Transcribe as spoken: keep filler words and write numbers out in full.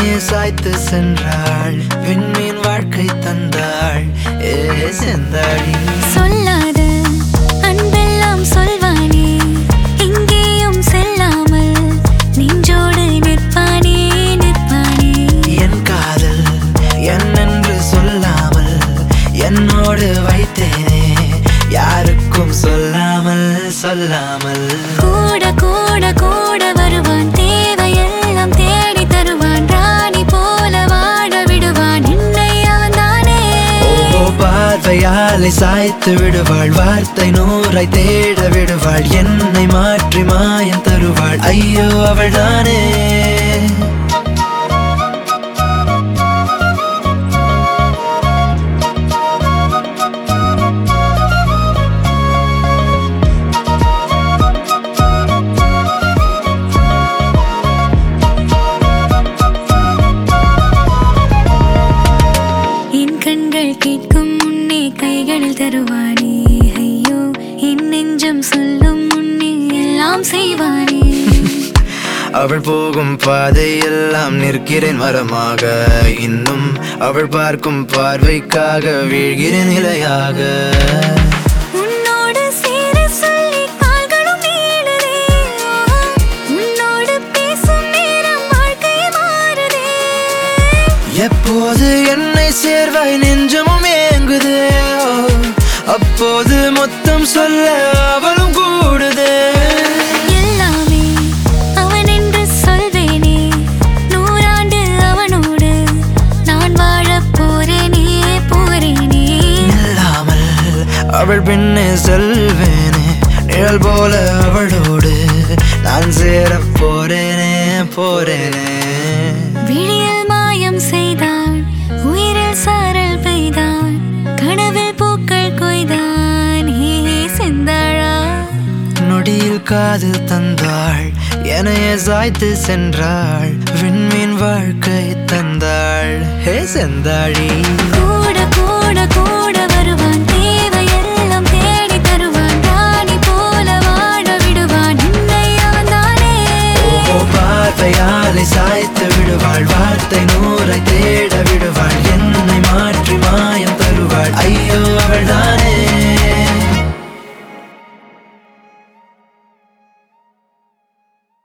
என்னையே சாய்த்து சென்றாள், விண்மீன் வாழ்க்கை தந்தாள். ஏ செந்தாழி சொல்லாத அன்பெல்லாம் சொல்வானே, எங்கேயும் செல்லாமல் நெஞ்சோடு நிற்பானே நிற்பானே. என் காதல் என்னென்று சொல்லாமல் என்னோடு வைத்தேனே, யாருக்கும் சொல்லாமல் சொல்லாமல். கூட கூட கூட வருவான், தேவையெல்லாம் தேடி தருவான், ராணி போல வாழ விடுவான் என்னை அவன்தானே. ஓ பார்வையாலை சாய்த்து விடுவாள், வார்த்தை நூறை தேட விடுவாள், என்னை மாற்றி மாயம் தருவாள். ஐயோ அவள்தானே. என் கண்கள் கேட்கும் முன்னே கைகளில் தருவானே, ஐயோ என் நெஞ்சம் சொல்லும் முன்னே எல்லாம் செய்வானே. அவள் போகும் பாதையெல்லாம் நிற்கிறேன் மரமாக, இன்னும் அவள் பார்க்கும் பார்வைக்காக வீழ்கிறேன் நிலையாக. உன்னோடு சேர சொல்லி கால்களும் நீளுதே, உன்னோடு பேசும் நேரம் வாழ்க்கை மாறுதே. எப்போது என்னை சேர்வாய் நெஞ்சமும் ஏங்குதே, அப்போது மொத்தம் சொல்ல அவளும் கூடுதே. எல்லாமே அவன் என்று சொல்வேனே, நூறாண்டு அவனோடு நான் வாழப் போறேனே போறேனே. இல்லாமல் அவள் பின்னே செல்வேனே, நிழல் போல அவளோடு நான் சேர போறேனே போறேனே. விழியில் மாயம் செய்தான், உயிரில் சாரல் பெய்தான், கனவில் பூக்கள் கொய்தான். ஹே செந்தாழா நொடியில் காதல் தந்தாள், என்னையே சாய்த்து சென்றாள், விண்மீன் வாழ்க்கை தந்தாள். ஹே செந்தாழி கூட கூட கூட வருவான், தேவையெல்லாம் தேடி தருவான், ராணி போல வாழ விடுவான் என்னை அவன்தானே. ஓ பார்வையாலை சாய்த்து விடுவாள், வார்த்தை நூறை தேட விடுவாள், என்னை மாற்றி மாயம் தருவாள். ஐயோ அவள்தானே.